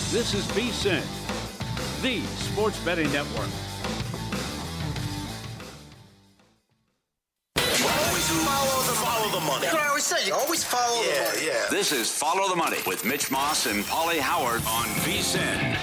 This is VSiN, the sports betting network. Always follow the money. That's what I always say. You always follow the money. Yeah. This is Follow the Money with Mitch Moss and Paulie Howard on VSiN.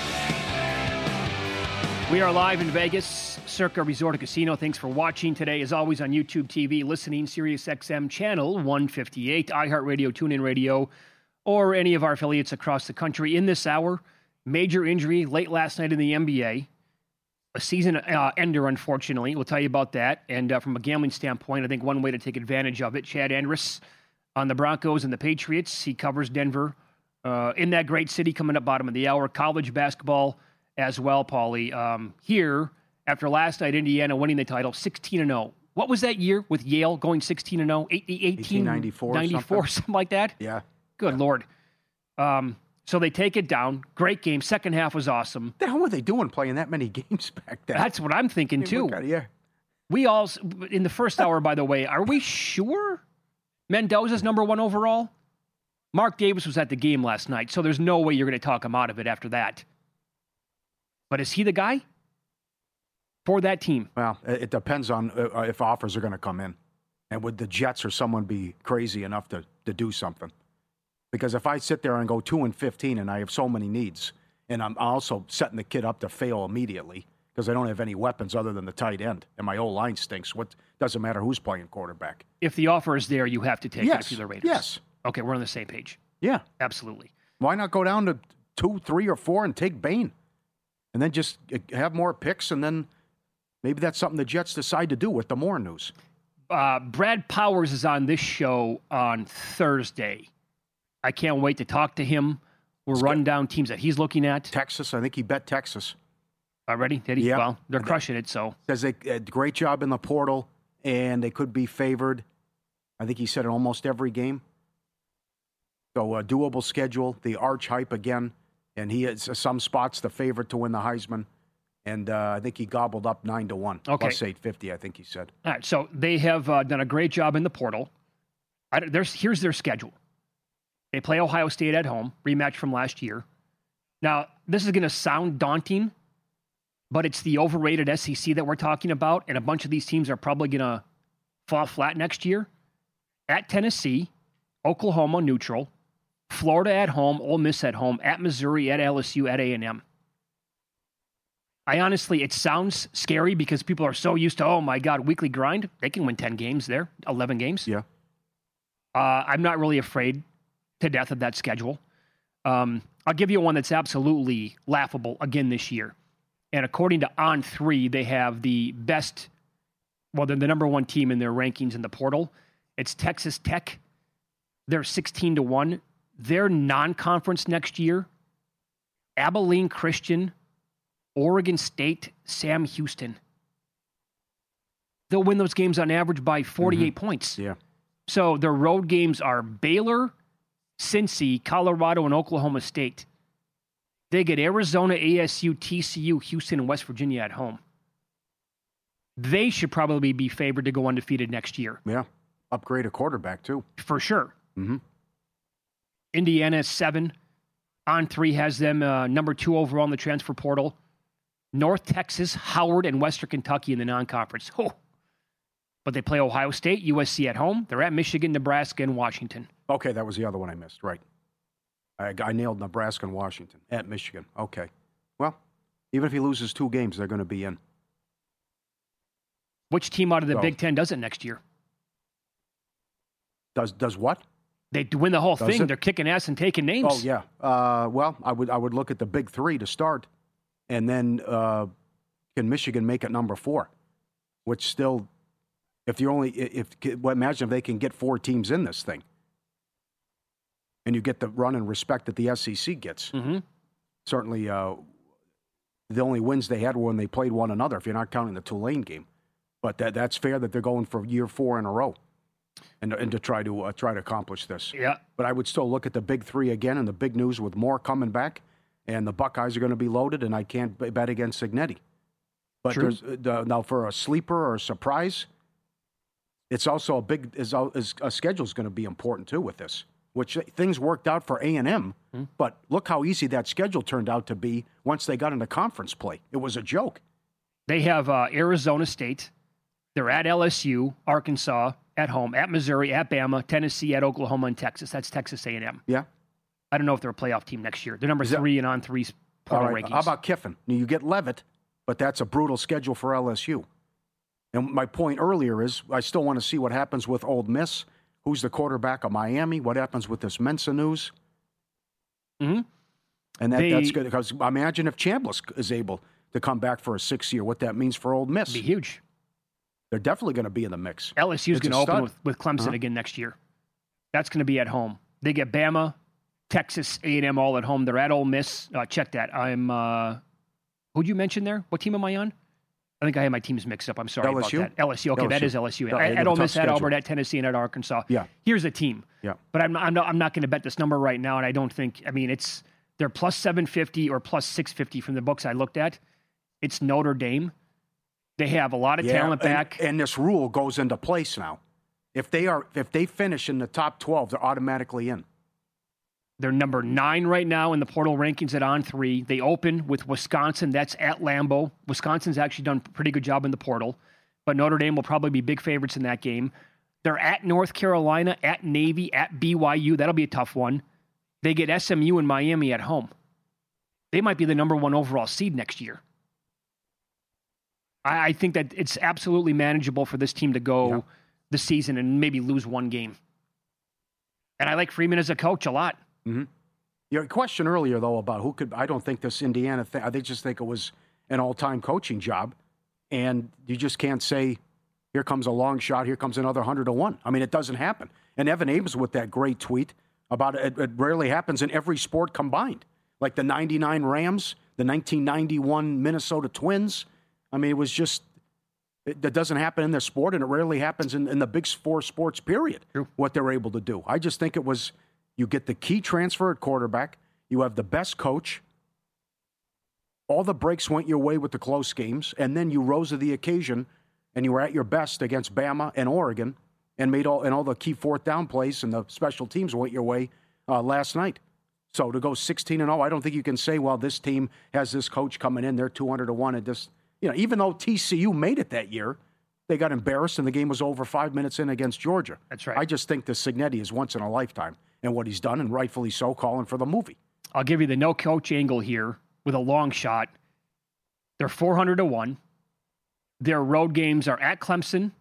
We are live in Vegas, Circa Resort and Casino. Thanks for watching today. As always on YouTube TV, listening, SiriusXM channel 158, iHeartRadio, TuneIn Radio, or any of our affiliates across the country. In this hour, major injury late last night in the NBA. A season ender, unfortunately. We'll tell you about that. And from a gambling standpoint, I think one way to take advantage of it, Chad Andrus on the Broncos and the Patriots. He covers Denver in that great city coming up bottom of the hour. College basketball as well, Paulie. Here, after last night, Indiana winning the title, 16-0. What was that year with Yale going 16-0? 1894, 94, something like that? Yeah. Good Lord. So they take it down. Great game. Second half was awesome. The hell were they doing playing that many games back then? That's what I'm thinking, too. Yeah. We all, in the first hour, by the way, are we sure Mendoza's number one overall? Mark Davis was at the game last night, so there's no way you're going to talk him out of it after that. But is he the guy for that team? Well, it depends on if offers are going to come in. And would the Jets or someone be crazy enough to do something? Because if I sit there and go 2-15 and I have so many needs, and I'm also setting the kid up to fail immediately because I don't have any weapons other than the tight end, and my old line stinks, what doesn't matter who's playing quarterback. If the offer is there, you have to take it if you're the Raiders. Yes. Okay, we're on the same page. Yeah. Absolutely. Why not go down to 2, 3, or 4 and take Bain? And then just have more picks, and then maybe that's something the Jets decide to do with the more news. Brad Powers is on this show on Thursday. I can't wait to talk to him. We'll run down teams that he's looking at. Texas, I think he bet Texas. Already? Did he? Yep. Well, they're crushing it, so. Says they did a great job in the portal, and they could be favored. I think he said in almost every game. So a doable schedule, the arch hype again, and he is some spots the favorite to win the Heisman. And I think he gobbled up 9-1, Okay. plus 850, I think he said. All right, so they have done a great job in the portal. Here's their schedule. They play Ohio State at home, rematch from last year. Now, this is going to sound daunting, but it's the overrated SEC that we're talking about, and a bunch of these teams are probably going to fall flat next year. At Tennessee, Oklahoma neutral, Florida at home, Ole Miss at home, at Missouri, at LSU, at A&M. I honestly, it sounds scary because people are so used to, oh my God, weekly grind. They can win 10 games there, 11 games. Yeah. I'm not really afraid to death of that schedule. I'll give you one that's absolutely laughable again this year. And according to On3, they have the best, well, they're the number one team in their rankings in the portal. It's Texas Tech. They're 16-1. Their non-conference next year, Abilene Christian, Oregon State, Sam Houston. They'll win those games on average by 48 points. Yeah. So their road games are Baylor, Cincy, Colorado, and Oklahoma State. They get Arizona, ASU, TCU, Houston, and West Virginia at home. They should probably be favored to go undefeated next year. Yeah. Upgrade a quarterback, too. For sure. Mm-hmm. Indiana is 7. On3 has them number 2 overall in the transfer portal. North Texas, Howard, and Western Kentucky in the non-conference. Oh. But they play Ohio State, USC at home. They're at Michigan, Nebraska, and Washington. Okay, that was the other one I missed. Right. I nailed Nebraska and Washington. At Michigan. Okay. Well, even if he loses 2 games, they're going to be in. Which team out of the Big Ten does it next year? Does what? They win the whole thing. It? They're kicking ass and taking names. Oh, yeah. Well, I would look at the big 3 to start. And then can Michigan make it number 4? Which still, imagine if they can get 4 teams in this thing. And you get the run and respect that the SEC gets. Mm-hmm. Certainly, the only wins they had were when they played one another, if you're not counting the Tulane game. But that's fair that they're going for year 4 in a row, and to try to accomplish this. Yeah. But I would still look at the big 3 again, and the big news with Moore coming back, and the Buckeyes are going to be loaded, and I can't bet against Cignetti. But now for a sleeper or a surprise, it's also a schedule's going to be important too with this. which things worked out for A&M, but look how easy that schedule turned out to be once they got into conference play. It was a joke. They have Arizona State. They're at LSU, Arkansas, at home, at Missouri, at Bama, Tennessee, at Oklahoma, and Texas. That's Texas A&M. Yeah. I don't know if they're a playoff team next year. They're number 3 and on 3's portal rankings. How about Kiffin? You get Leavitt, but that's a brutal schedule for LSU. And my point earlier is I still want to see what happens with Ole Miss. Who's the quarterback of Miami? What happens with this Mensa news? Mm-hmm. And that's good because imagine if Chambliss is able to come back for a 6th year, what that means for Ole Miss. Be huge. They're definitely going to be in the mix. LSU is going to open with Clemson again next year. That's going to be at home. They get Bama, Texas, A&M all at home. They're at Ole Miss. Check that. Who'd you mention there? What team am I on? I think I had my teams mixed up. I'm sorry LSU? about that. LSU. Okay, LSU. That is LSU. Yeah, at Ole Miss, at Auburn, at Tennessee, and at Arkansas. Yeah. Here's a team. Yeah. But I'm not going to bet this number right now, and I don't think. I mean, they're plus 750 or plus 650 from the books I looked at. It's Notre Dame. They have a lot of talent back. And this rule goes into place now. If they finish in the top 12, they're automatically in. They're number 9 right now in the portal rankings at On 3. They open with Wisconsin. That's at Lambeau. Wisconsin's actually done a pretty good job in the portal, but Notre Dame will probably be big favorites in that game. They're at North Carolina, at Navy, at BYU. That'll be a tough one. They get SMU and Miami at home. They might be the number 1 overall seed next year. I think that it's absolutely manageable for this team to go the season and maybe lose 1 game. And I like Freeman as a coach a lot. Mm-hmm. Your question earlier, though, about who could, I don't think this Indiana thing, they just think it was an all-time coaching job. And you just can't say, here comes a long shot, here comes another 100-1. I mean, it doesn't happen. And Evan Ames with that great tweet about it rarely happens in every sport combined. Like the 99 Rams, the 1991 Minnesota Twins. I mean, it was just, that doesn't happen in their sport, and it rarely happens in the big 4 sports, period, what they're able to do. I just think it was, you get the key transfer at quarterback, you have the best coach, all the breaks went your way with the close games, and then you rose to the occasion, and you were at your best against Bama and Oregon, and made all the key 4th down plays, and the special teams went your way last night. So to go 16-0, I don't think you can say, well, this team has this coach coming in, they're 200-1, and just, even though TCU made it that year, they got embarrassed and the game was over 5 minutes in against Georgia. That's right. I just think the Cignetti is once in a lifetime, and what he's done, and rightfully so, calling for the movie. I'll give you the no coach angle here with a long shot. They're 400-1. Their road games are at Clemson,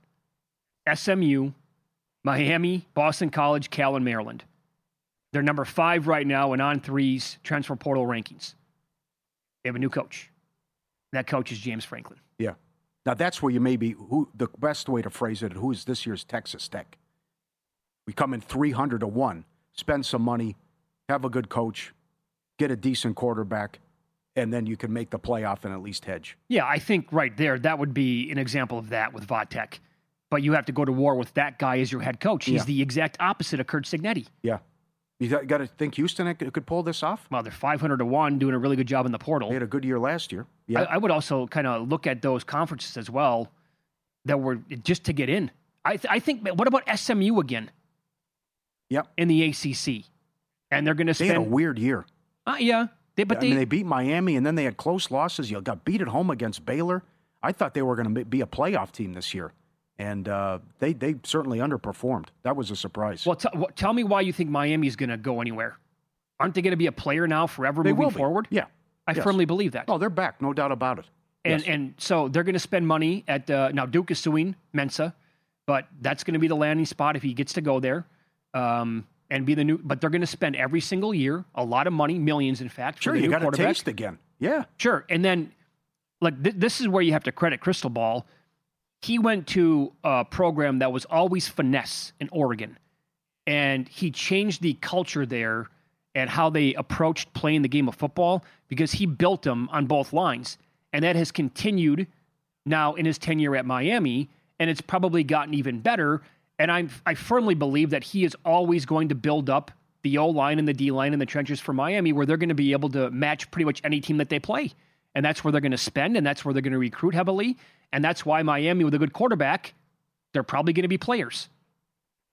SMU, Miami, Boston College, Cal, and Maryland. They're number 5 right now in On 3's transfer portal rankings. They have a new coach. That coach is James Franklin. Yeah. Now, that's where you the best way to phrase it, who is this year's Texas Tech? We come in 300-1, spend some money, have a good coach, get a decent quarterback, and then you can make the playoff and at least hedge. Yeah, I think right there, that would be an example of that with Vodtek. But you have to go to war with that guy as your head coach. He's the exact opposite of Curt Cignetti. Yeah. You got to think Houston could pull this off? Well, they're 500-1, doing a really good job in the portal. They had a good year last year. Yeah. I would also kind of look at those conferences as well that were just to get in. I think, what about SMU again? Yep. In the ACC. And they're going to spend... They had a weird year. Yeah. They beat Miami, and then they had close losses. You got beat at home against Baylor. I thought they were going to be a playoff team this year. And they certainly underperformed. That was a surprise. Well, tell me why you think Miami's going to go anywhere. Aren't they going to be a player now forever moving forward? Yeah. I firmly believe that. Oh, they're back. No doubt about it. And so they're going to spend money at now Duke is suing Mensa, but that's going to be the landing spot if he gets to go there and be the new. But they're going to spend every single year a lot of money, millions in fact. Sure, for the you new got to quarterback. taste again. Yeah, sure. And then this is where you have to credit Crystal Ball. He went to a program that was always finesse in Oregon, and he changed the culture there and how they approached playing the game of football because he built them on both lines. And that has continued now in his tenure at Miami, and it's probably gotten even better. And I firmly believe that he is always going to build up the O-line and the D-line in the trenches for Miami, where they're going to be able to match pretty much any team that they play. And that's where they're going to spend, and that's where they're going to recruit heavily. And that's why Miami, with a good quarterback, they're probably going to be players.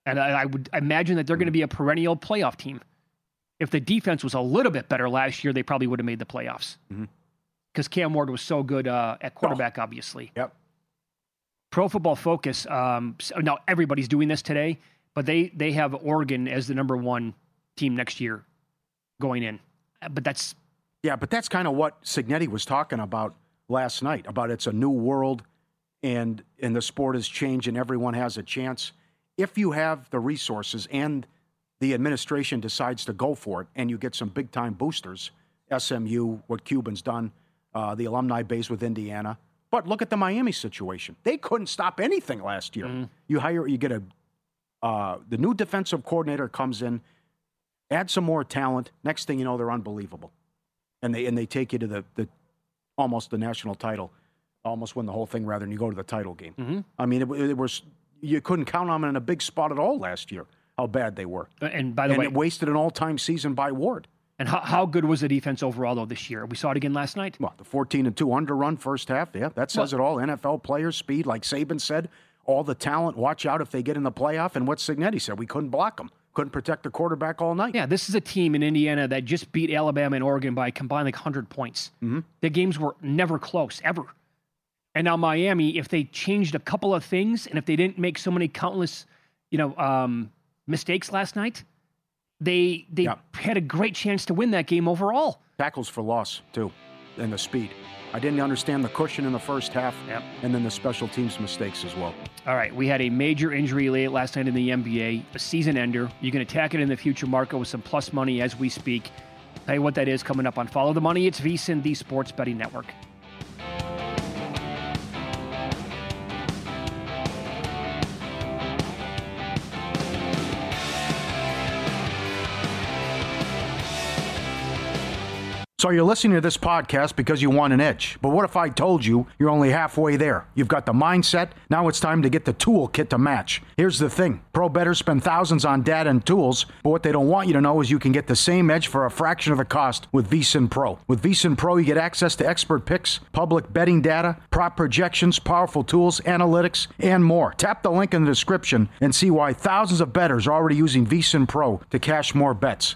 And I would imagine that they're going to be a perennial playoff team. If the defense was a little bit better last year, they probably would have made the playoffs. Because Cam Ward was so good at quarterback, obviously. Yep. Pro Football Focus, now everybody's doing this today, but they have Oregon as the number 1 team next year going in. But that's... Yeah, but that's kind of what Cignetti was talking about last night, about it's a new world and the sport has changed and everyone has a chance. If you have the resources and the administration decides to go for it and you get some big-time boosters, SMU, what Cuban's done, the alumni base with Indiana. But look at the Miami situation. They couldn't stop anything last year. You get the new defensive coordinator comes in, add some more talent. Next thing you know, they're unbelievable. And they take you to the almost the national title, almost win the whole thing rather than you go to the title game. I mean, it was you couldn't count on them in a big spot at all last year, how bad they were. And by the way, it wasted an all-time season by Ward. And how good was the defense overall, though, this year? We saw it again last night. Well, the 14-2 underrun first half, yeah, that says it all. NFL players, speed, like Saban said, all the talent, watch out if they get in the playoff. And what Cignetti said, we couldn't block them. Couldn't protect the quarterback all night. Yeah, this is a team in Indiana that just beat Alabama and Oregon by combined 100 points. The games were never close, ever. And now Miami, if they changed a couple of things and if they didn't make so many countless, mistakes last night, they had a great chance to win that game overall. Tackles for loss, too, and the speed. I didn't understand the cushion in the first half, and then the special teams mistakes as well. All right, we had a major injury late last night in the NBA, a season ender. You can attack it in the future market with some plus money as we speak. Tell you what that is coming up on Follow the Money. It's VSiN, the Sports Betting Network. So you're listening to this podcast because you want an edge. But what if I told you you're only halfway there? You've got the mindset. Now it's time to get the toolkit to match. Here's the thing. Pro bettors spend thousands on data and tools, but what they don't want you to know is you can get the same edge for a fraction of the cost with VSiN Pro. With VSiN Pro, you get access to expert picks, public betting data, prop projections, powerful tools, analytics, and more. Tap the link in the description and see why thousands of bettors are already using VSiN Pro to cash more bets.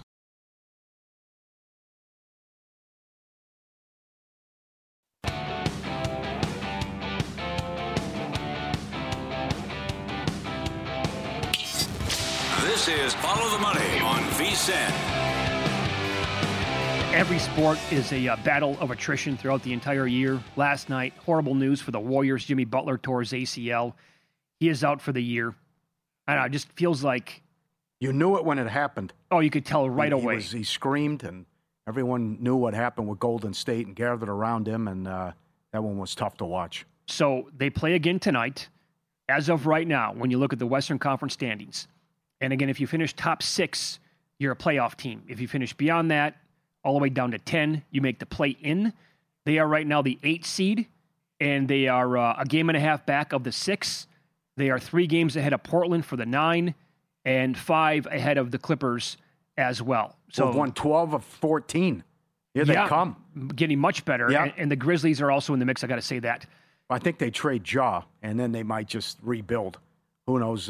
This is Follow the Money on VSiN. Every sport is a battle of attrition throughout the entire year. Last night, horrible news for the Warriors. Jimmy Butler tore his ACL. He is out for the year. I don't know, it just feels like... You knew it when it happened. Oh, you could tell right away. He screamed, and everyone knew what happened with Golden State and gathered around him, and that one was tough to watch. So they play again tonight. As of right now, when you look at the Western Conference standings, and again, if you finish top 6, you're a playoff team. If you finish beyond that, all the way down to 10, you make the play-in. They are right now the 8th seed, and they are a game and a half back of the 6. They are 3 games ahead of Portland for the 9, and 5 ahead of the Clippers as well. So we've won 12 of 14. Here they come. Getting much better. Yeah. And the Grizzlies are also in the mix, I got to say that. I think they trade Ja, and then they might just rebuild. Who knows?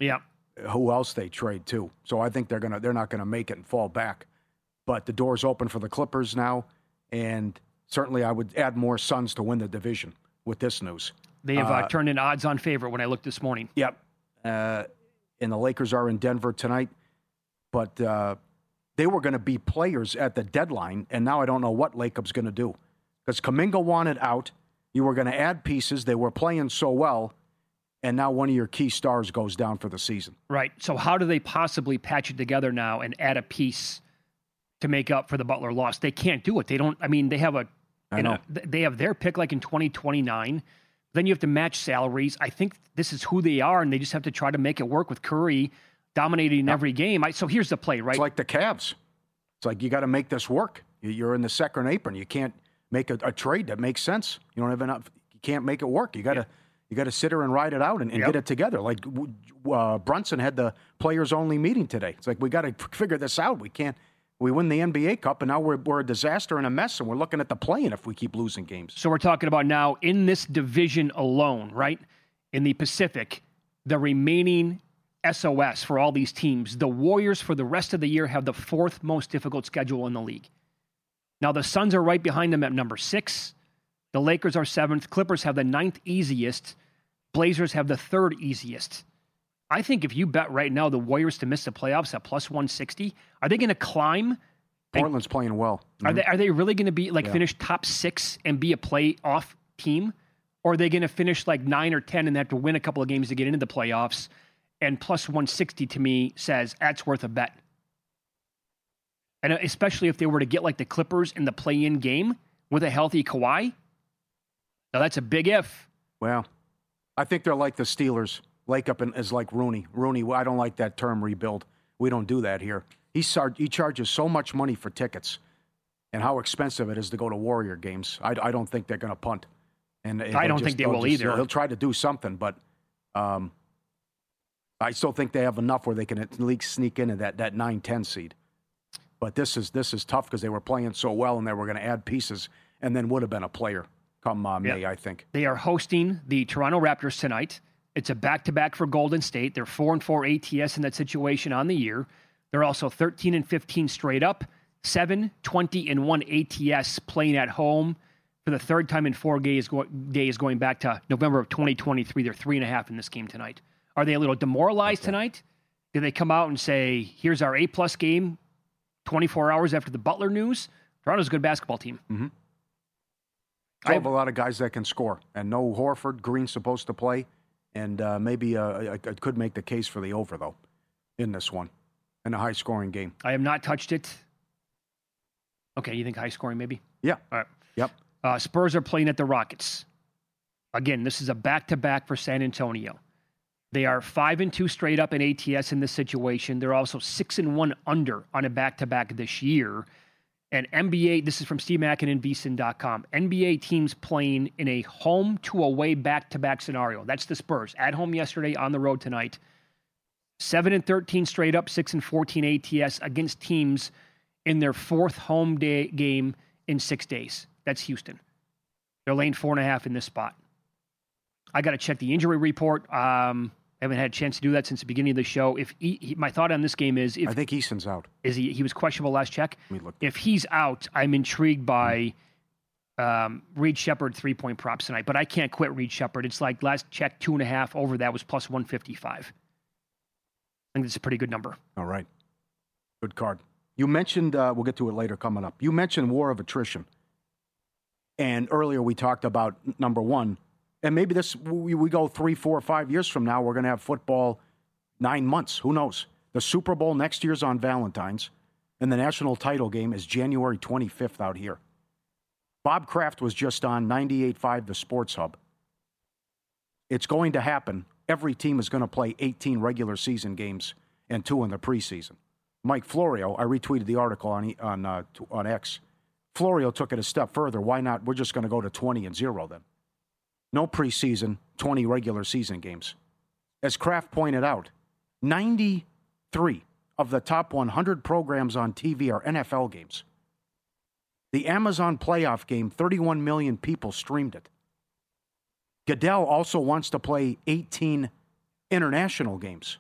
Who else they trade too. So I think they're not gonna make it and fall back. But the door's open for the Clippers now, and certainly I would add more Suns to win the division with this news. They have turned in odds-on favorite when I looked this morning. Yep. And the Lakers are in Denver tonight, but they were going to be players at the deadline, and now I don't know what Lacob's going to do. Because Kuminga wanted out. You were going to add pieces. They were playing so well. And now one of your key stars goes down for the season. Right. So how do they possibly patch it together now and add a piece to make up for the Butler loss? They can't do it. They don't. I mean, they have they have their pick like in 2029. Then you have to match salaries. I think this is who they are, and they just have to try to make it work with Curry dominating every game. So here's the play, right? It's like the Cavs. It's like you got to make this work. You're in the second apron. You can't make a trade that makes sense. You don't have enough. You can't make it work. You got to. You got to sit here and ride it out and get it together. Like Brunson had the players-only meeting today. It's like we got to figure this out. We can't. We win the NBA Cup, and now we're a disaster and a mess, and we're looking at the play-in if we keep losing games. So we're talking about now in this division alone, right? In the Pacific, the remaining SOS for all these teams. The Warriors for the rest of the year have the 4th most difficult schedule in the league. Now, the Suns are right behind them at number 6. The Lakers are 7th. Clippers have the 9th easiest. Blazers have the 3rd easiest. I think if you bet right now the Warriors to miss the playoffs at plus 160, are they going to climb? Portland's playing well. Are they really going to be finish top 6 and be a playoff team? Or are they going to finish like 9 or 10 and have to win a couple of games to get into the playoffs? And plus 160 to me says that's worth a bet. And especially if they were to get like the Clippers in the play-in game with a healthy Kawhi. Now that's a big if. Well, I think they're like the Steelers. Lakeup is like Rooney. Rooney, I don't like that term, rebuild. We don't do that here. He charges so much money for tickets and how expensive it is to go to Warrior games. I don't think they're going to punt. And I don't think they will either. He'll try to do something, but I still think they have enough where they can at least sneak into that 9-10 seed. But this is tough because they were playing so well and they were going to add pieces and then would have been a player come May, I think. They are hosting the Toronto Raptors tonight. It's a back-to-back for Golden State. They're 4-4 ATS in that situation on the year. They're also 13-15 straight up, 7-20-1 ATS playing at home for the 3rd time in 4 days going back to November of 2023. They're 3.5 in this game tonight. Are they a little demoralized tonight? Did they come out and say, here's our A-plus game 24 hours after the Butler news? Toronto's a good basketball team. Mm-hmm. I have a lot of guys that can score. And no Horford, Green's supposed to play. And maybe I could make the case for the over, though, in this one, in a high-scoring game. I have not touched it. Okay, you think high-scoring maybe? Yeah. All right. Yep. Spurs are playing at the Rockets. Again, this is a back-to-back for San Antonio. They are 5-2 straight up in ATS in this situation. They're also 6-1 under on a back-to-back this year. And NBA, this is from Steve Mackin and VSiN.com. NBA teams playing in a home-to-away back-to-back scenario. That's the Spurs. At home yesterday, on the road tonight. 7-13 straight up, 6-14 ATS against teams in their 4th home day game in 6 days. That's Houston. They're laying 4.5 in this spot. I got to check the injury report. I haven't had a chance to do that since the beginning of the show. My thought on this game is, I think Easton's out. Is he was questionable last check? If he's out, I'm intrigued by Reed Shepherd 3-point props tonight. But I can't quit Reed Shepherd. It's like last check 2.5 over that was plus 155. I think that's a pretty good number. All right, good card. You mentioned we'll get to it later coming up. You mentioned war of attrition, and earlier we talked about number one. And maybe we go 3, 4, 5 years from now, we're going to have football 9 months. Who knows? The Super Bowl next year's on Valentine's, and the national title game is January 25th out here. Bob Kraft was just on 98.5, the Sports Hub. It's going to happen. Every team is going to play 18 regular season games and 2 in the preseason. Mike Florio, I retweeted the article on X. Florio took it a step further. Why not? We're just going to go to 20-0 then. No preseason, 20 regular season games. As Kraft pointed out, 93 of the top 100 programs on TV are NFL games. The Amazon playoff game, 31 million people streamed it. Goodell also wants to play 18 international games.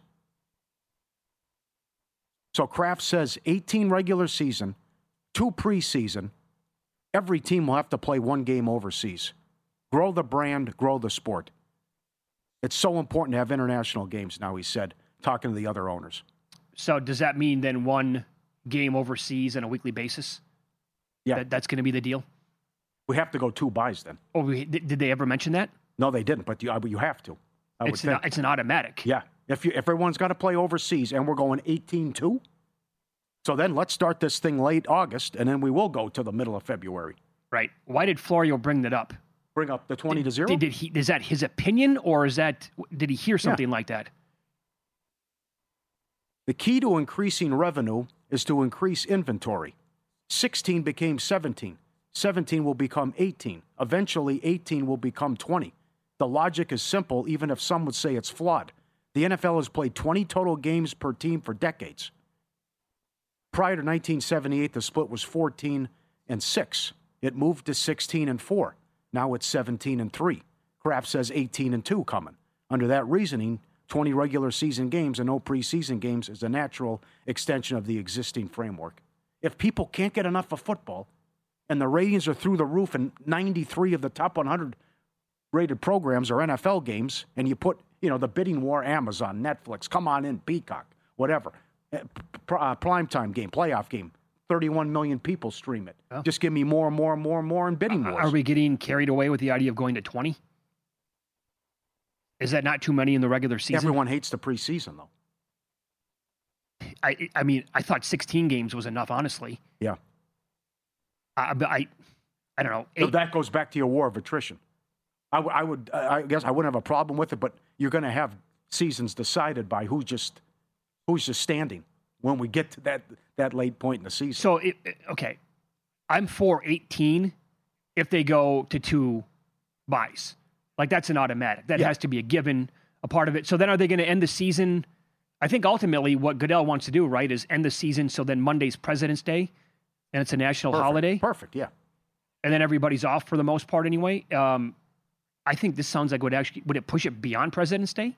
So Kraft says 18 regular season, 2 preseason. Every team will have to play 1 game overseas. Grow the brand, grow the sport. It's so important to have international games now, he said, talking to the other owners. So does that mean then 1 game overseas on a weekly basis? Yeah. That's going to be the deal? We have to go 2 buys then. Oh, did they ever mention that? No, they didn't, but you have to. It's an automatic. Yeah. If everyone's got to play overseas and we're going 18-2, so then let's start this thing late August, and then we will go to the middle of February. Right. Why did Florio bring that up? Bring up the 20-0? Is that his opinion, or did he hear something like that? The key to increasing revenue is to increase inventory. 16 became 17. 17 will become 18. Eventually, 18 will become 20. The logic is simple, even if some would say it's flawed. The NFL has played 20 total games per team for decades. Prior to 1978, the split was 14-6. It moved to 16-4. Now it's 17-3. Kraft says 18-2 coming. Under that reasoning, 20 regular season games and no preseason games is a natural extension of the existing framework. If people can't get enough of football and the ratings are through the roof and 93 of the top 100 rated programs are NFL games, and you put, the bidding war, Amazon, Netflix, come on in, Peacock, whatever, primetime game, playoff game, 31 million people stream it. Oh. Just give me more and more and more and more in bidding wars. Are we getting carried away with the idea of going to 20? Is that not too many in the regular season? Everyone hates the preseason, though. I mean, I thought 16 games was enough, honestly. Yeah. But I don't know. So that goes back to your war of attrition. I guess I wouldn't have a problem with it, but you're going to have seasons decided by who's just standing when we get to that late point in the season. So, okay, I'm for 18 if they go to 2 buys. Like, that's an automatic. That has to be a given, a part of it. So then are they going to end the season? I think ultimately what Goodell wants to do, right, is end the season so then Monday's President's Day, and it's a national holiday. Perfect, yeah. And then everybody's off for the most part anyway. I think this sounds like would it push it beyond President's Day?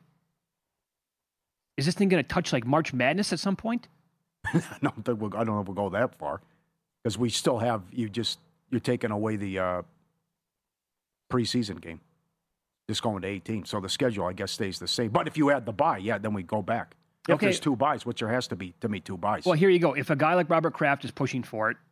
Is this thing going to touch like March Madness at some point? No, I don't know if we'll go that far, because we still have you're taking away the preseason game, just going to 18. So the schedule, I guess, stays the same. But if you add the bye, then we go back. If there's 2 buys, which there has to be 2 buys. Well, here you go. If a guy like Robert Kraft is pushing for it,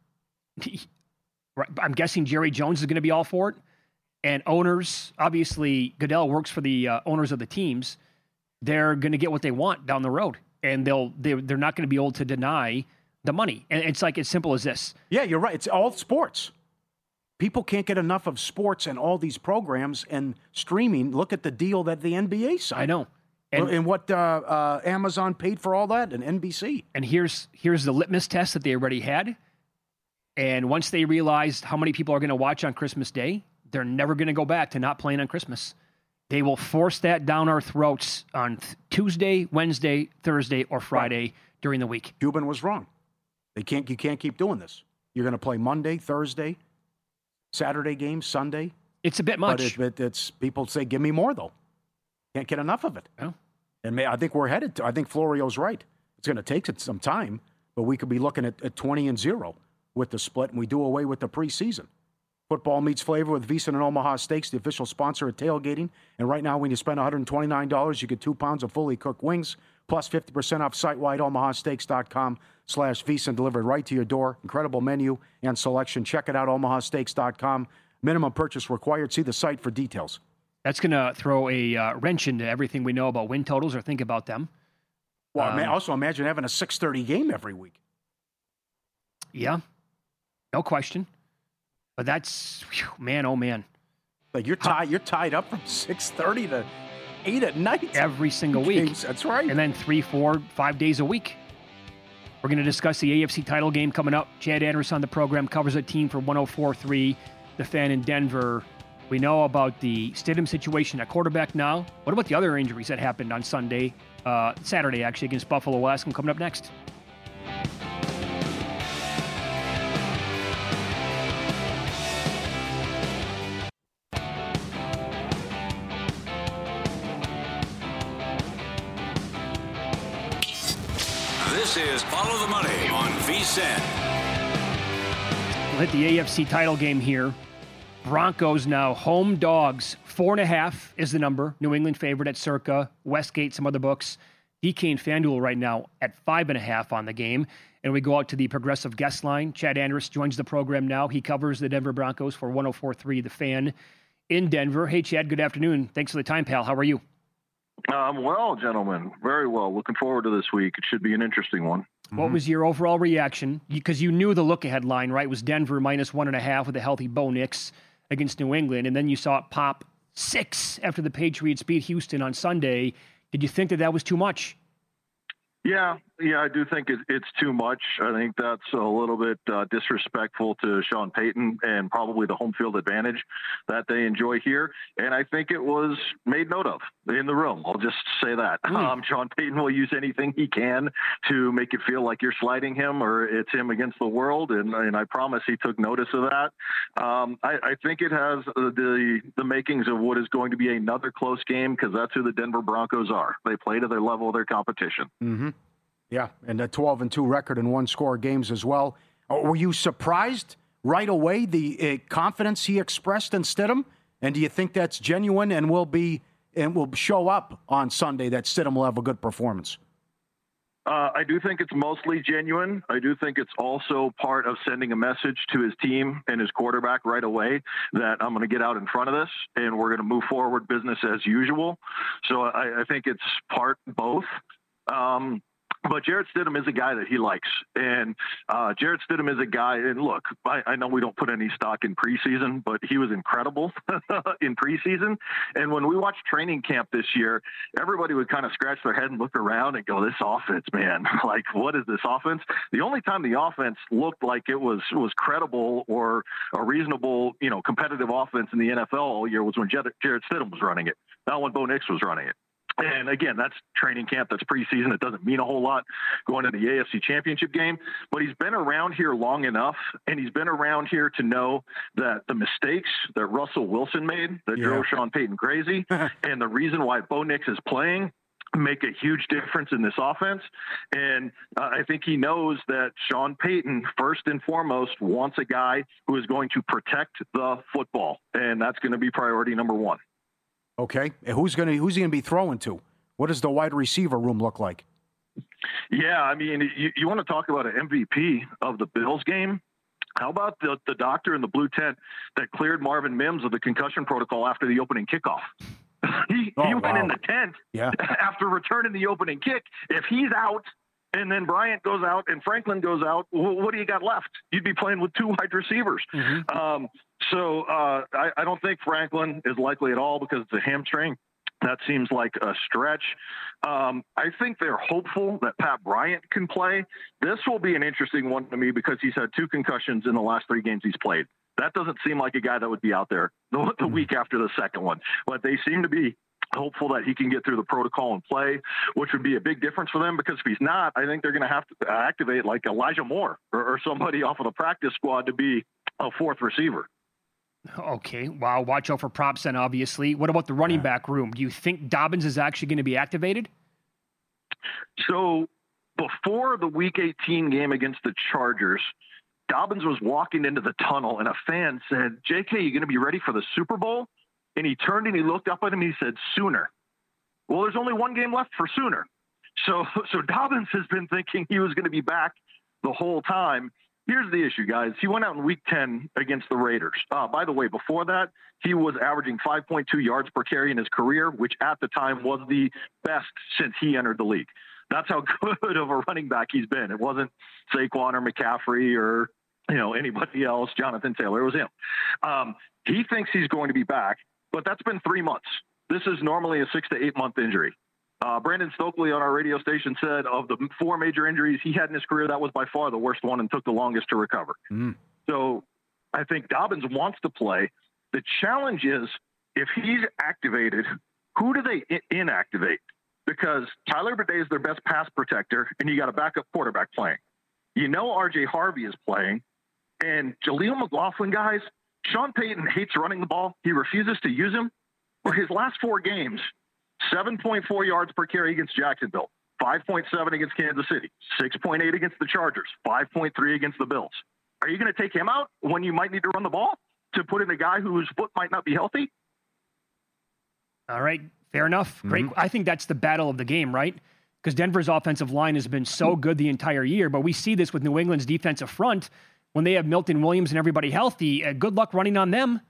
I'm guessing Jerry Jones is going to be all for it. And owners, obviously, Goodell works for the owners of the teams. They're going to get what they want down the road, and they're not going to be able to deny the money. And it's like as simple as this. Yeah, you're right. It's all sports. People can't get enough of sports and all these programs and streaming. Look at the deal that the NBA signed. I know. And what Amazon paid for all that and NBC. And here's the litmus test that they already had. And once they realized how many people are going to watch on Christmas Day, they're never going to go back to not playing on Christmas. They will force that down our throats on Tuesday, Wednesday, Thursday, or Friday during the week. Cuban was wrong. You can't keep doing this. You're going to play Monday, Thursday, Saturday games, Sunday. It's a bit much. But it's people say, give me more, though. Can't get enough of it. Oh. And I think we're headed to, I think Florio's right. It's going to take some time, but we could be looking at 20-0 with the split, and we do away with the preseason. Football meets flavor with VSiN and Omaha Steaks, the official sponsor of tailgating. And right now, when you spend $129, you get 2 pounds of fully cooked wings, plus 50% off site-wide omahasteaks.com/VSiN, delivered right to your door. Incredible menu and selection. Check it out, omahasteaks.com. Minimum purchase required. See the site for details. That's going to throw a wrench into everything we know about win totals or think about them. Well, also imagine having a 6:30 game every week. Yeah, no question. But that's, man, oh man. Like you're tied up from 6:30 to 8 at night. Every single week. That's right. And then 3, 4, 5 days a week. We're going to discuss the AFC title game coming up. Chad Anderson on the program covers a team for 104.3, The Fan in Denver. We know about the Stidham situation at quarterback now. What about the other injuries that happened on Saturday, actually, against Buffalo? We'll ask them coming up next. This is Follow the Money on VSiN. We'll hit the AFC title game here. Broncos now home dogs. 4.5 is the number. New England favorite at Circa. Westgate, some other books. DK and FanDuel right now at 5.5 on the game. And we go out to the Progressive guest line. Chad Anderson joins the program now. He covers the Denver Broncos for 104.3 The Fan in Denver. Hey, Chad, good afternoon. Thanks for the time, pal. How are you? I'm well, gentlemen. Very well. Looking forward to this week. It should be an interesting one. What was your overall reaction? Because you knew the look-ahead line, right? It was Denver minus 1.5 with a healthy Bo Nix against New England. And then you saw it pop 6 after the Patriots beat Houston on Sunday. Did you think that was too much? Yeah, I do think it's too much. I think that's a little bit disrespectful to Sean Payton and probably the home field advantage that they enjoy here. And I think it was made note of in the room. I'll just say that. Sean Payton will use anything he can to make it feel like you're sliding him or it's him against the world. And I promise he took notice of that. I think it has the makings of what is going to be another close game because that's who the Denver Broncos are. They play to their level of their competition. Mm-hmm. Yeah, and a 12-2 record in one-score games as well. Were you surprised right away the confidence he expressed in Stidham? And do you think that's genuine and will show up on Sunday that Stidham will have a good performance? I do think it's mostly genuine. I do think it's also part of sending a message to his team and his quarterback right away that I'm going to get out in front of this and we're going to move forward business as usual. So I think it's part both. But Jarrett Stidham is a guy that he likes. And Jarrett Stidham is a guy, and look, I know we don't put any stock in preseason, but he was incredible in preseason. And when we watched training camp this year, everybody would kind of scratch their head and look around and go, this offense, man, like, what is this offense? The only time the offense looked like it was credible or a reasonable, competitive offense in the NFL all year was when Jarrett Stidham was running it, not when Bo Nix was running it. And again, that's training camp. That's preseason. It doesn't mean a whole lot going to the AFC Championship game. But he's been around here long enough, and he's been around here to know that the mistakes that Russell Wilson made that drove Sean Payton crazy and the reason why Bo Nix is playing make a huge difference in this offense. And I think he knows that Sean Payton, first and foremost, wants a guy who is going to protect the football. And that's going to be priority number one. Okay. Who's he going to be throwing to? What does the wide receiver room look like? Yeah, I mean, you want to talk about an MVP of the Bills game? How about the doctor in the blue tent that cleared Marvin Mims of the concussion protocol after the opening kickoff? He went in the tent after returning the opening kick. If he's out and then Bryant goes out and Franklin goes out, what do you got left? You'd be playing with two wide receivers. Mm-hmm. So I don't think Franklin is likely at all because it's a hamstring. That seems like a stretch. I think they're hopeful that Pat Bryant can play. This will be an interesting one to me because he's had two concussions in the last three games he's played. That doesn't seem like a guy that would be out there the week after the second one. But they seem to be hopeful that he can get through the protocol and play, which would be a big difference for them because if he's not, I think they're going to have to activate like Elijah Moore or somebody off of the practice squad to be a fourth receiver. Okay. Wow. Watch out for props then, obviously. What about the running back room? Do you think Dobbins is actually going to be activated? So before the Week 18 game against the Chargers, Dobbins was walking into the tunnel and a fan said, JK, you going to be ready for the Super Bowl? And he turned and he looked up at him and he said, Sooner. Well, there's only one game left for Sooner. So Dobbins has been thinking he was going to be back the whole time. Here's the issue, guys. He went out in Week 10 against the Raiders. By the way, before that, he was averaging 5.2 yards per carry in his career, which at the time was the best since he entered the league. That's how good of a running back he's been. It wasn't Saquon or McCaffrey or anybody else, Jonathan Taylor. It was him. He thinks he's going to be back, but that's been 3 months. This is normally a 6 to 8 month injury. Brandon Stokely on our radio station said of the 4 major injuries he had in his career, that was by far the worst one and took the longest to recover. So I think Dobbins wants to play. The challenge is if he's activated, who do they inactivate? Because Tyler Bidet is their best pass protector, and you got a backup quarterback playing. R.J. Harvey is playing, and Jaleel McLaughlin, guys, Sean Payton hates running the ball. He refuses to use him. For his last 4 games, 7.4 yards per carry against Jacksonville, 5.7 against Kansas City, 6.8 against the Chargers, 5.3 against the Bills. Are you going to take him out when you might need to run the ball to put in a guy whose foot might not be healthy? All right. Fair enough. Great. I think that's the battle of the game, right? Because Denver's offensive line has been so good the entire year, but we see this with New England's defensive front. When they have Milton Williams and everybody healthy, good luck running on them.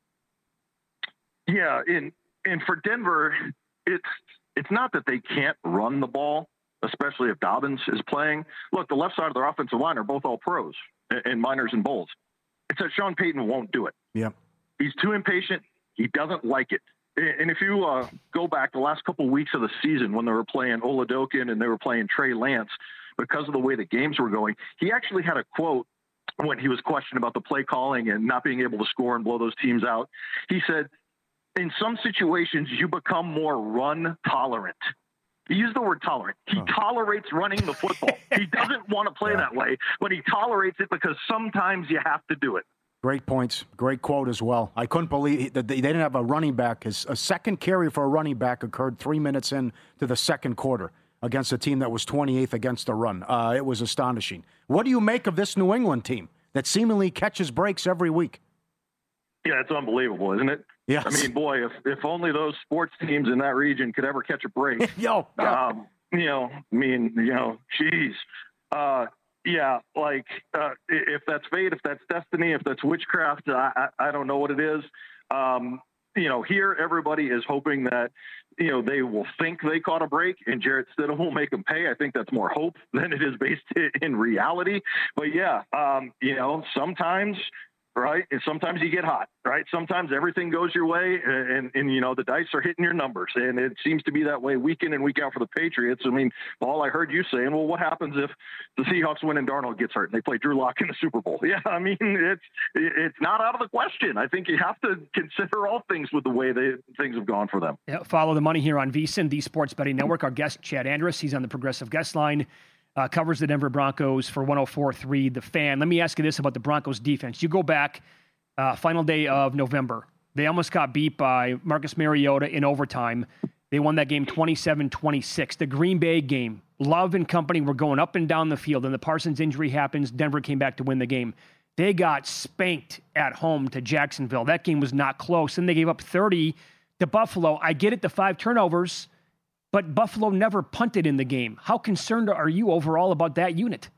Yeah, and for Denver, it's not that they can't run the ball, especially if Dobbins is playing. Look, the left side of their offensive line are both all pros and minors and bowls. It's that Sean Payton won't do it. Yeah. He's too impatient. He doesn't like it. And if you go back the last couple of weeks of the season when they were playing Oladokun and they were playing Trey Lance, because of the way the games were going, he actually had a quote when he was questioned about the play calling and not being able to score and blow those teams out. He said, in some situations, you become more run tolerant. He used the word tolerant. He tolerates running the football. He doesn't want to play that way, but he tolerates it because sometimes you have to do it. Great points. Great quote as well. I couldn't believe that they didn't have a running back. A second carry for a running back occurred 3 minutes into the second quarter against a team that was 28th against the run. It was astonishing. What do you make of this New England team that seemingly catches breaks every week? Yeah, it's unbelievable, isn't it? Yes. I mean, boy, if only those sports teams in that region could ever catch a break. Geez. If that's fate, if that's destiny, if that's witchcraft, I don't know what it is. Here everybody is hoping that, they will think they caught a break and Jarrett Stidham will make them pay. I think that's more hope than it is based in reality. But sometimes, right? And sometimes you get hot, right? Sometimes everything goes your way and the dice are hitting your numbers. And it seems to be that way week in and week out for the Patriots. I mean, Paul, I heard you saying, well, what happens if the Seahawks win and Darnold gets hurt and they play Drew Lock in the Super Bowl? Yeah, I mean, it's not out of the question. I think you have to consider all things with the way things have gone for them. Yeah, follow the money here on VSiN, the Sports Betting Network. Our guest, Chad Andrus, he's on the Progressive Guest Line. Covers the Denver Broncos for 104.3 The Fan. Let me ask you this about the Broncos defense. You go back, final day of November. They almost got beat by Marcus Mariota in overtime. They won that game 27-26. The Green Bay game, Love and company were going up and down the field, and the Parsons injury happens. Denver came back to win the game. They got spanked at home to Jacksonville. That game was not close, and they gave up 30 to Buffalo. I get it, the 5 turnovers, but Buffalo never punted in the game. How concerned are you overall about that unit?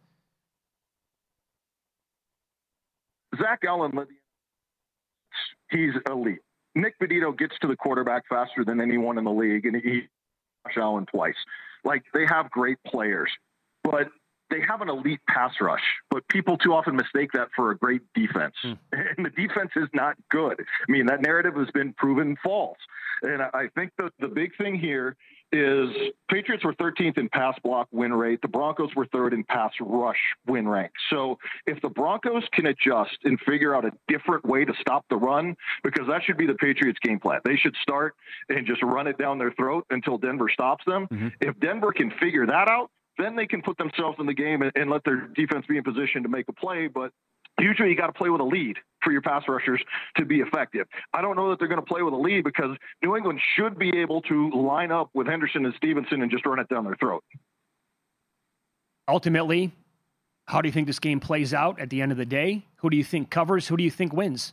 Zach Allen, he's elite. Nick Benito gets to the quarterback faster than anyone in the league, and he Josh Allen twice. Like, they have great players, but they have an elite pass rush. But people too often mistake that for a great defense. And the defense is not good. I mean, that narrative has been proven false. And I think the big thing here is Patriots were 13th in pass block win rate. The Broncos were 3rd in pass rush win rank. So if the Broncos can adjust and figure out a different way to stop the run, because that should be the Patriots game plan. They should start and just run it down their throat until Denver stops them. Mm-hmm. If Denver can figure that out, then they can put themselves in the game and let their defense be in position to make a play. But usually you got to play with a lead for your pass rushers to be effective. I don't know that they're going to play with a lead because New England should be able to line up with Henderson and Stevenson and just run it down their throat. Ultimately, how do you think this game plays out at the end of the day? Who do you think covers? Who do you think wins?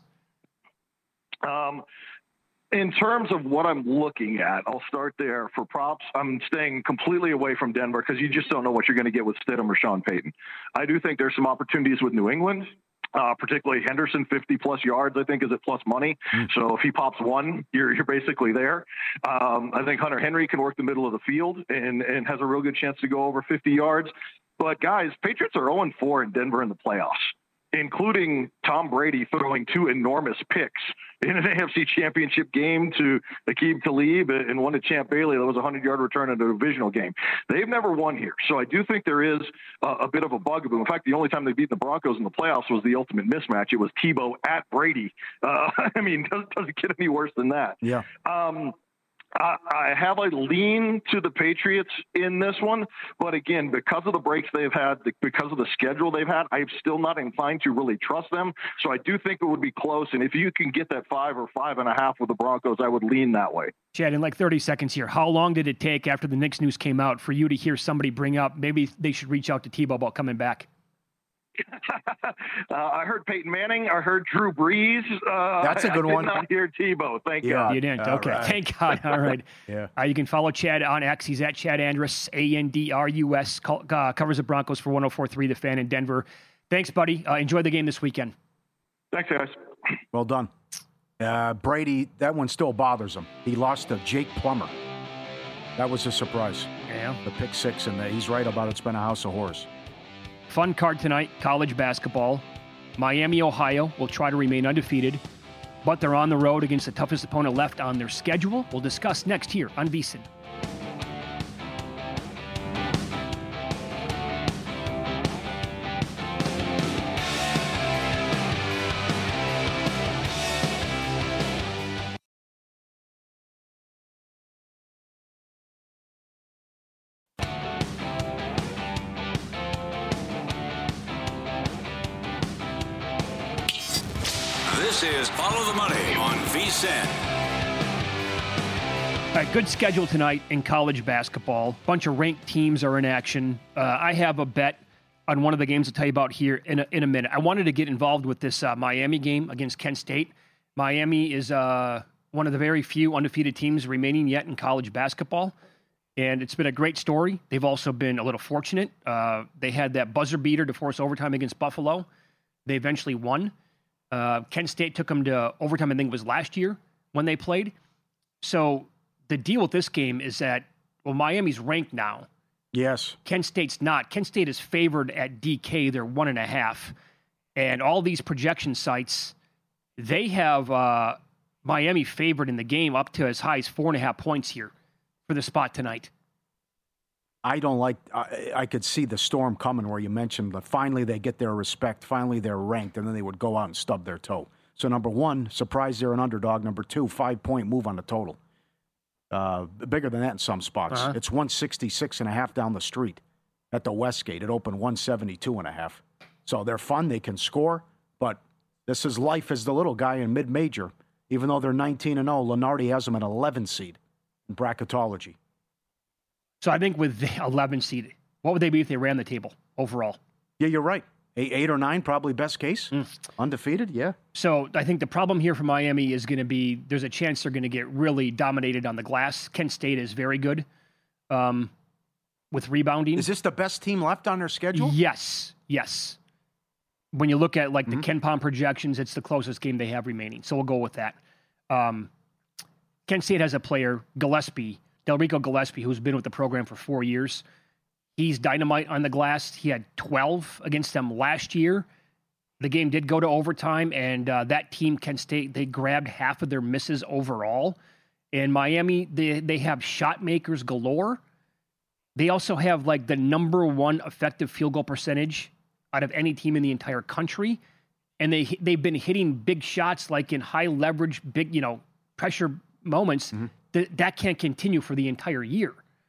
In terms of what I'm looking at, I'll start there. For props, I'm staying completely away from Denver because you just don't know what you're going to get with Stidham or Sean Payton. I do think there's some opportunities with New England, particularly Henderson, 50-plus yards, I think, is at plus money. So if he pops one, you're basically there. I think Hunter Henry can work the middle of the field and has a real good chance to go over 50 yards. But, guys, Patriots are 0-4 in Denver in the playoffs, including Tom Brady throwing 2 enormous picks in an AFC championship game to Aqib Talib and one to Champ Bailey. That was a 100-yard return in a divisional game. They've never won here. So I do think there is a bit of a bugaboo. In fact, the only time they beat the Broncos in the playoffs was the ultimate mismatch. It was Tebow at Brady. I mean, doesn't get any worse than that. Yeah. I have a lean to the Patriots in this one, but again, because of the breaks they've had, because of the schedule they've had, I'm still not inclined to really trust them. So I do think it would be close, and if you can get that 5 or 5.5 with the Broncos, I would lean that way. Chad, in like 30 seconds here, how long did it take after the Knicks news came out for you to hear somebody bring up maybe they should reach out to Tebow about coming back? I heard Peyton Manning. I heard Drew Brees. That's a good one. I did not hear Tebow. Thank God. You didn't? Okay. Right. Thank God. All right. Yeah. You can follow Chad on X. He's at Chad Andrus, Andrus. Covers the Broncos for 104.3 The Fan in Denver. Thanks, buddy. Enjoy the game this weekend. Thanks, guys. Well done. Brady, that one still bothers him. He lost to Jake Plummer. That was a surprise. Yeah. The pick 6, and he's right about it's been a house of horrors. Fun card tonight, college basketball. Miami, Ohio will try to remain undefeated. but they're on the road against the toughest opponent left on their schedule. We'll discuss next here on VSiN. This is Follow the Money on VSiN. All right, good schedule tonight in college basketball. Bunch of ranked teams are in action. I have a bet on one of the games I'll tell you about here in a minute. I wanted to get involved with this Miami game against Kent State. Miami is one of the very few undefeated teams remaining yet in college basketball, and it's been a great story. They've also been a little fortunate. They had that buzzer beater to force overtime against Buffalo. They eventually won. Kent State took them to overtime, I think it was last year when they played. So the deal with this game is that, well, Miami's ranked now. Yes. Kent State's not. Kent State is favored at DK. They're 1.5. And all these projection sites, they have Miami favored in the game up to as high as 4.5 points here for the spot tonight. I don't like, I could see the storm coming where you mentioned that finally they get their respect, finally they're ranked, and then they would go out and stub their toe. So number one, surprised they're an underdog. Number two, 5-point move on the total. Bigger than that in some spots. Uh-huh. It's 166.5 down the street at the Westgate. It opened 172.5. So they're fun, they can score, but this is life as the little guy in mid-major. Even though they're 19-0, Lunardi has them an 11 seed in bracketology. So I think with the 11 seed, what would they be if they ran the table overall? Yeah, you're right. 8 or 9, probably best case. Undefeated, yeah. So I think the problem here for Miami is going to be there's a chance they're going to get really dominated on the glass. Kent State is very good with rebounding. Is this the best team left on their schedule? Yes. When you look at like the Ken Pom projections, it's the closest game they have remaining. So we'll go with that. Kent State has a player, Gillespie, Delrico Gillespie, who's been with the program for 4 years. He's dynamite on the glass. He had 12 against them last year. The game did go to overtime, and that team, Kent State, they grabbed half of their misses overall. And Miami, they have shot makers galore. They also have like the number one effective field goal percentage out of any team in the entire country. And they've been hitting big shots like in high leverage, big, pressure moments. That can't continue for the entire year.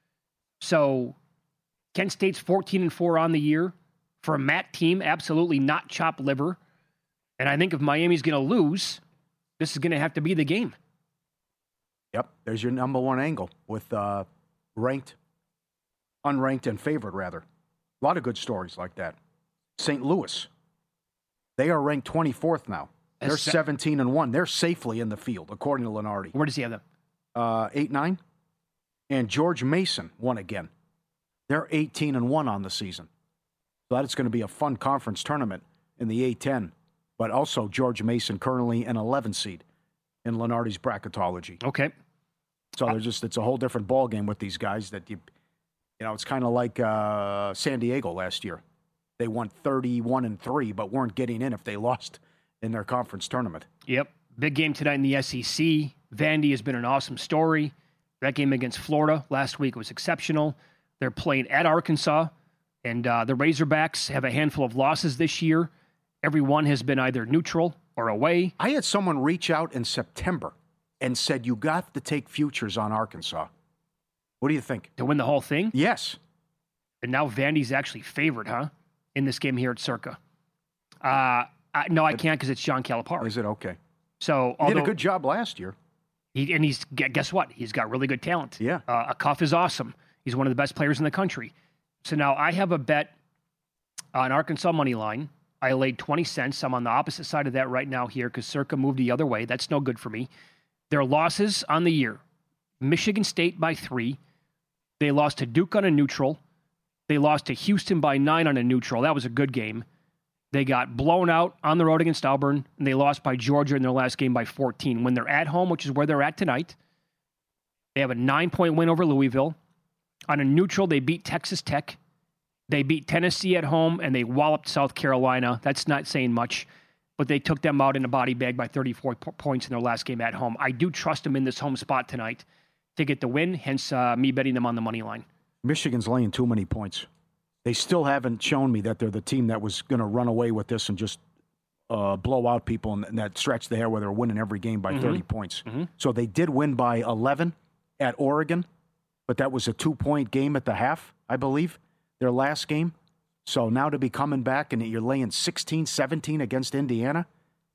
So Kent State's 14-4 on the year. For a MAC team, absolutely not chopped liver. And I think if Miami's going to lose, this is going to have to be the game. Yep, there's your number one angle with ranked, unranked, and favored, rather. A lot of good stories like that. St. Louis, they are ranked 24th now. They're 17-1. They're safely in the field, according to Lunardi. Where does he have them? 8-9. And George Mason won again. They're 18-1 on the season. So that's going to be a fun conference tournament in the A-10. But also George Mason currently an 11 seed in Lunardi's bracketology. Okay. So it's a whole different ballgame with these guys that it's kind of like San Diego last year. They won 31-3, but weren't getting in if they lost in their conference tournament. Yep. Big game tonight in the SEC. Vandy has been an awesome story. That game against Florida last week was exceptional. They're playing at Arkansas, and the Razorbacks have a handful of losses this year. Every one has been either neutral or away. I had someone reach out in September and said, you got to take futures on Arkansas. What do you think? To win the whole thing? Yes. And now Vandy's actually favored, huh? In this game here at Circa. No, I can't because it's John Calipari. Is it? Okay. So, he did a good job last year. Guess what? He's got really good talent. Yeah. Acuff is awesome. He's one of the best players in the country. So now I have a bet on Arkansas money line. I laid 20 cents. I'm on the opposite side of that right now here because Circa moved the other way. That's no good for me. Their losses on the year. Michigan State by 3. They lost to Duke on a neutral. They lost to Houston by 9 on a neutral. That was a good game. They got blown out on the road against Auburn, and they lost by Georgia in their last game by 14. When they're at home, which is where they're at tonight, they have a 9-point win over Louisville. On a neutral, they beat Texas Tech. They beat Tennessee at home, and they walloped South Carolina. That's not saying much. but they took them out in a body bag by 34 points in their last game at home. I do trust them in this home spot tonight to get the win, hence me betting them on the money line. Michigan's laying too many points. They still haven't shown me that they're the team that was going to run away with this and just blow out people in that stretch there where they're winning every game by 30 points. So they did win by 11 at Oregon, but that was a 2-point game at the half, I believe, their last game. So now to be coming back and you're laying 16, 17 against Indiana,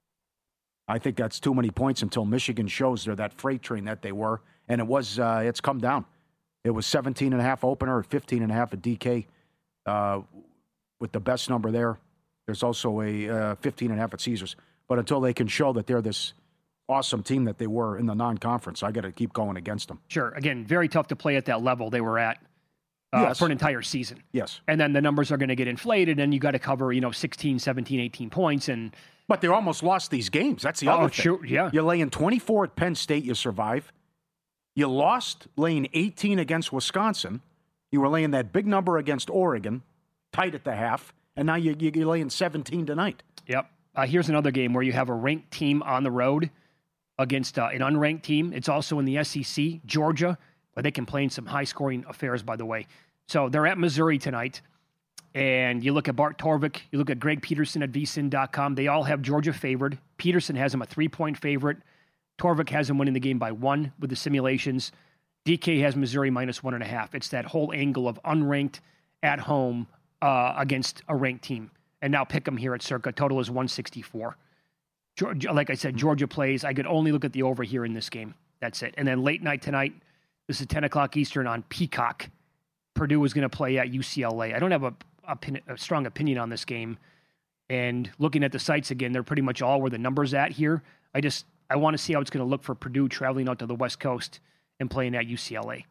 I think that's too many points until Michigan shows they're that freight train that they were. And it's come down. It was 17.5 opener or 15.5 at DK with the best number there. There's also a 15.5 at Caesars. But until they can show that they're this awesome team that they were in the non-conference, I got to keep going against them. Sure. Again, very tough to play at that level they were at for an entire season. Yes. And then the numbers are going to get inflated, and you got to cover 16, 17, 18 points. But they almost lost these games. That's the other thing. Sure, yeah. You're laying 24 at Penn State, you survive. You lost laying 18 against Wisconsin. You were laying that big number against Oregon, tight at the half, and now you're laying 17 tonight. Yep. Here's another game where you have a ranked team on the road against an unranked team. It's also in the SEC, Georgia, where they can play in some high-scoring affairs, by the way. So they're at Missouri tonight, and you look at Bart Torvik, you look at Greg Peterson at vsin.com. They all have Georgia favored. Peterson has them a 3-point favorite. Torvik has them winning the game by 1 with the simulations. DK has Missouri minus 1.5. It's that whole angle of unranked at home against a ranked team. And now pick them here at Circa. Total is 164. Georgia, like I said, Georgia plays. I could only look at the over here in this game. That's it. And then late night tonight, this is 10 o'clock Eastern on Peacock. Purdue is going to play at UCLA. I don't have a strong opinion on this game. And looking at the sites again, they're pretty much all where the number's at here. I want to see how it's going to look for Purdue traveling out to the West Coast and playing at UCLA.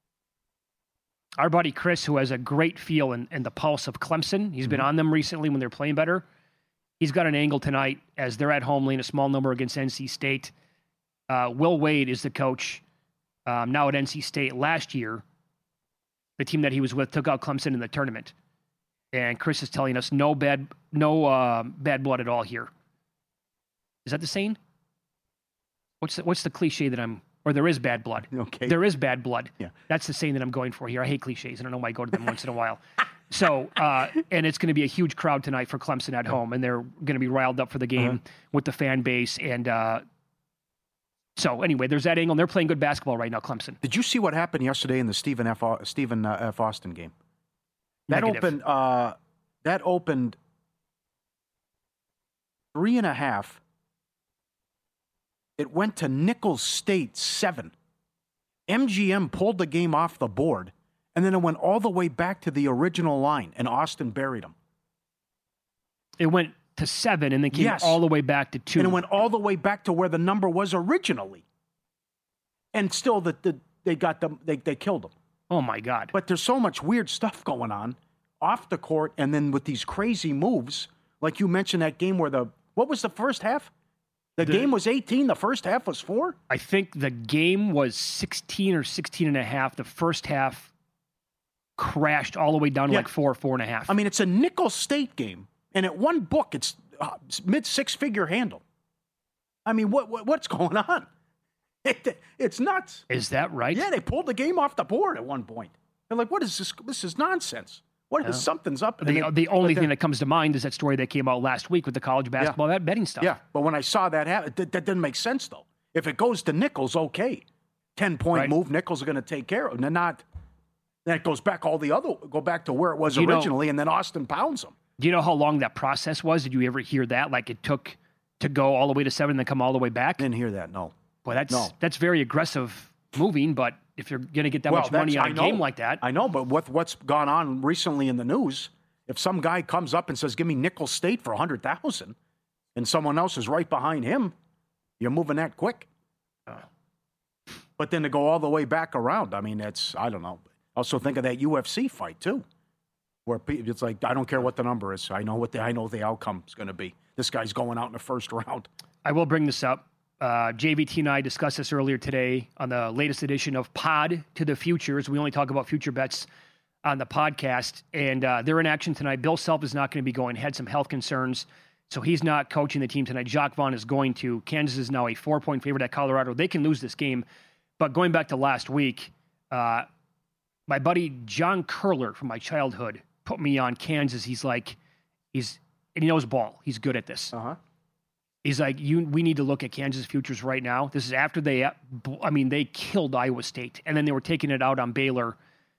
Our buddy Chris, who has a great feel in the pulse of Clemson, he's been on them recently when they're playing better. He's got an angle tonight as they're at home laying a small number against NC State. Will Wade is the coach now at NC State. Last year, the team that he was with took out Clemson in the tournament. And Chris is telling us no bad blood at all here. Is that the saying? What's the cliche that or there is bad blood. Okay. There is bad blood. Yeah. That's the saying that I'm going for here. I hate cliches. I don't know why I go to them once in a while. So, and it's going to be a huge crowd tonight for Clemson at home, and they're going to be riled up for the game with the fan base. And so, anyway, there's that angle. And they're playing good basketball right now, Clemson. Did you see what happened yesterday in the Stephen F. Austin game? That Negative. opened 3.5. It went to Nicholls State 7. MGM pulled the game off the board, and then it went all the way back to the original line, and Austin buried them. It went to 7 and then came all the way back to 2. And it went all the way back to where the number was originally. And still, they killed them. Oh, my God. But there's so much weird stuff going on off the court, and then with these crazy moves, like you mentioned that game where what was the first half? The game was 18. The first half was 4? I think the game was 16 or 16.5. The first half crashed all the way down to like 4.5. I mean, it's a Nicholls State game, and at one book, it's mid-6-figure handle. I mean, what's going on? It's nuts. Is that right? Yeah, they pulled the game off the board at one point. They're like, what is this? This is nonsense. Something's up? The only thing that comes to mind is that story that came out last week with the college basketball betting stuff. Yeah, but when I saw that happen, that didn't make sense, though. If it goes to Nicholls, okay. 10-point move, Nicholls are going to take care of it. And then it goes back go back to where it was originally, and then Austin pounds them. Do you know how long that process was? Did you ever hear that? Like it took to go all the way to 7 and then come all the way back? Didn't hear that, no. Boy, that's very aggressive moving, but if you're going to get that much money on a game like that. I know, but what's gone on recently in the news, if some guy comes up and says, give me Nicholls State for $100,000, and someone else is right behind him, you're moving that quick. But then to go all the way back around, I mean, I don't know. Also think of that UFC fight, too, where it's like, I don't care what the number is. I know the outcome is going to be. This guy's going out in the first round. I will bring this up. JVT and I discussed this earlier today on the latest edition of Pod to the Futures. We only talk about future bets on the podcast, and they're in action tonight. Bill Self is not going to be going. Had some health concerns. So he's not coaching the team tonight. Jacques Vaughn is going to. Kansas is now a 4-point favorite at Colorado. They can lose this game. But going back to last week, my buddy John Curler from my childhood put me on Kansas. And he knows ball. He's good at this. Uh-huh. He's like, we need to look at Kansas futures right now. This is after they killed Iowa State, and then they were taking it out on Baylor.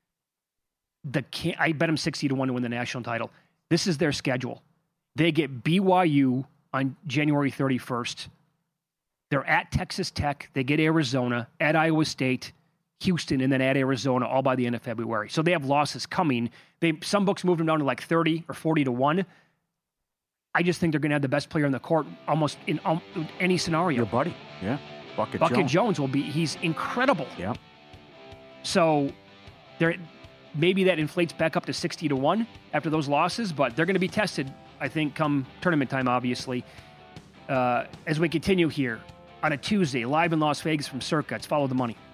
I bet them 60-1 to win the national title. This is their schedule. They get BYU on January 31st. They're at Texas Tech. They get Arizona, at Iowa State, Houston, and then at Arizona, all by the end of February. So they have losses coming. Some books moved them down to like 30 or 40-1. I just think they're going to have the best player in the court almost in any scenario. Your buddy, yeah. Bucket Jones will be, he's incredible. Yeah. So maybe that inflates back up to 60-1 after those losses, but they're going to be tested, I think, come tournament time, obviously. As we continue here on a Tuesday, live in Las Vegas from Circa, it's Follow the Money.